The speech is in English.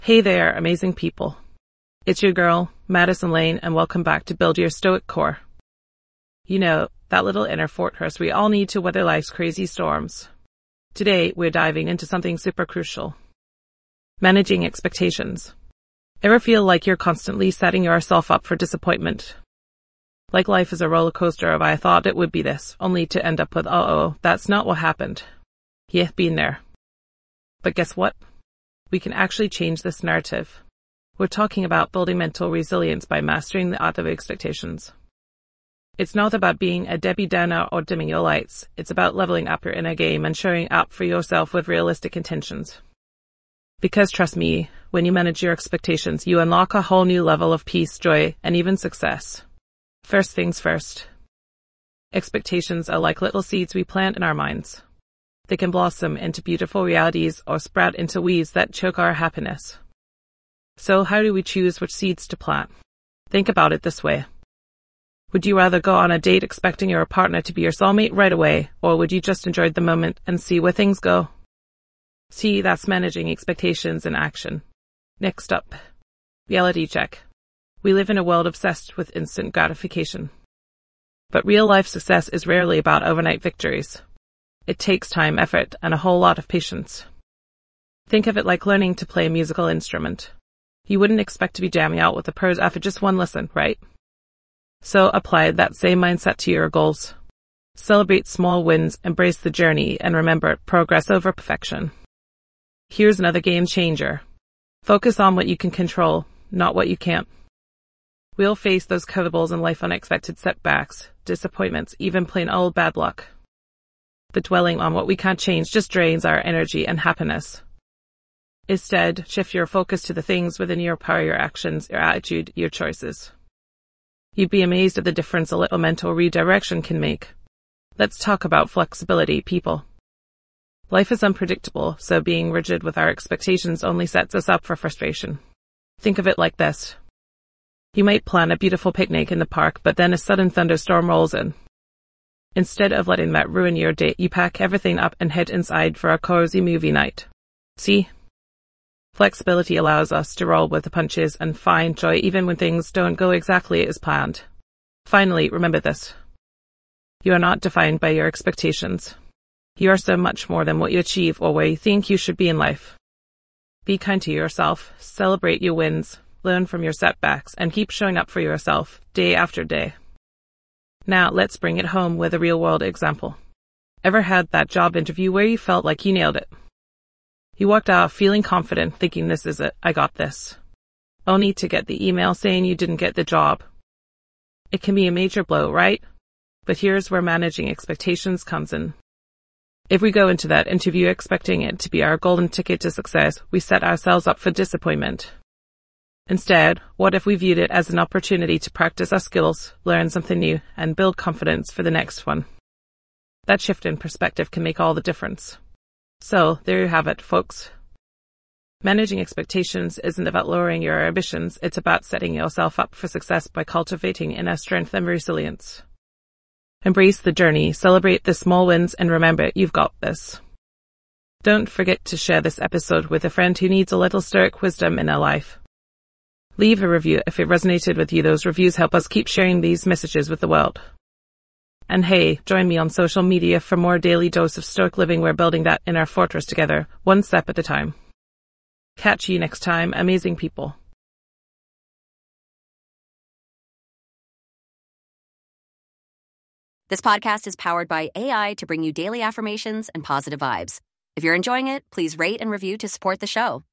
Hey there, amazing people. It's your girl, Madison Lane, and welcome back to Build Your Stoic Core. You know, that little inner fortress we all need to weather life's crazy storms. Today, we're diving into something super crucial. Managing expectations. Ever feel like you're constantly setting yourself up for disappointment? Like life is a roller coaster of I thought it would be this, only to end up with that's not what happened. Yeah, been there. But guess what? We can actually change this narrative. We're talking about building mental resilience by mastering the art of expectations. It's not about being a Debbie Downer or dimming your lights. It's about leveling up your inner game and showing up for yourself with realistic intentions. Because trust me, when you manage your expectations, you unlock a whole new level of peace, joy, and even success. First things first. Expectations are like little seeds we plant in our minds. They can blossom into beautiful realities or sprout into weeds that choke our happiness. So how do we choose which seeds to plant? Think about it this way. Would you rather go on a date expecting your partner to be your soulmate right away, or would you just enjoy the moment and see where things go? See, that's managing expectations in action. Next up, reality check. We live in a world obsessed with instant gratification. But real-life success is rarely about overnight victories. It takes time, effort, and a whole lot of patience. Think of it like learning to play a musical instrument. You wouldn't expect to be jamming out with the pros after just one lesson, right? So apply that same mindset to your goals. Celebrate small wins, embrace the journey, and remember, progress over perfection. Here's another game changer. Focus on what you can control, not what you can't. We'll face those curveballs in life, unexpected setbacks, disappointments, even plain old bad luck. But dwelling on what we can't change just drains our energy and happiness. Instead, shift your focus to the things within your power, your actions, your attitude, your choices. You'd be amazed at the difference a little mental redirection can make. Let's talk about flexibility, people. Life is unpredictable, so being rigid with our expectations only sets us up for frustration. Think of it like this. You might plan a beautiful picnic in the park, but then a sudden thunderstorm rolls in. Instead of letting that ruin your day, you pack everything up and head inside for a cozy movie night. See? Flexibility allows us to roll with the punches and find joy even when things don't go exactly as planned. Finally, remember this. You are not defined by your expectations. You are so much more than what you achieve or where you think you should be in life. Be kind to yourself, celebrate your wins, learn from your setbacks, and keep showing up for yourself, day after day. Now, let's bring it home with a real-world example. Ever had that job interview where you felt like you nailed it? You walked out feeling confident, thinking this is it, I got this. Only to get the email saying you didn't get the job. It can be a major blow, right? But here's where managing expectations comes in. If we go into that interview expecting it to be our golden ticket to success, we set ourselves up for disappointment. Instead, what if we viewed it as an opportunity to practice our skills, learn something new, and build confidence for the next one? That shift in perspective can make all the difference. So, there you have it, folks. Managing expectations isn't about lowering your ambitions, it's about setting yourself up for success by cultivating inner strength and resilience. Embrace the journey, celebrate the small wins, and remember, you've got this. Don't forget to share this episode with a friend who needs a little stoic wisdom in their life. Leave a review if it resonated with you. Those reviews help us keep sharing these messages with the world. And hey, join me on social media for more daily dose of stoic living. We're building that inner fortress together, one step at a time. Catch you next time, amazing people. This podcast is powered by AI to bring you daily affirmations and positive vibes. If you're enjoying it, please rate and review to support the show.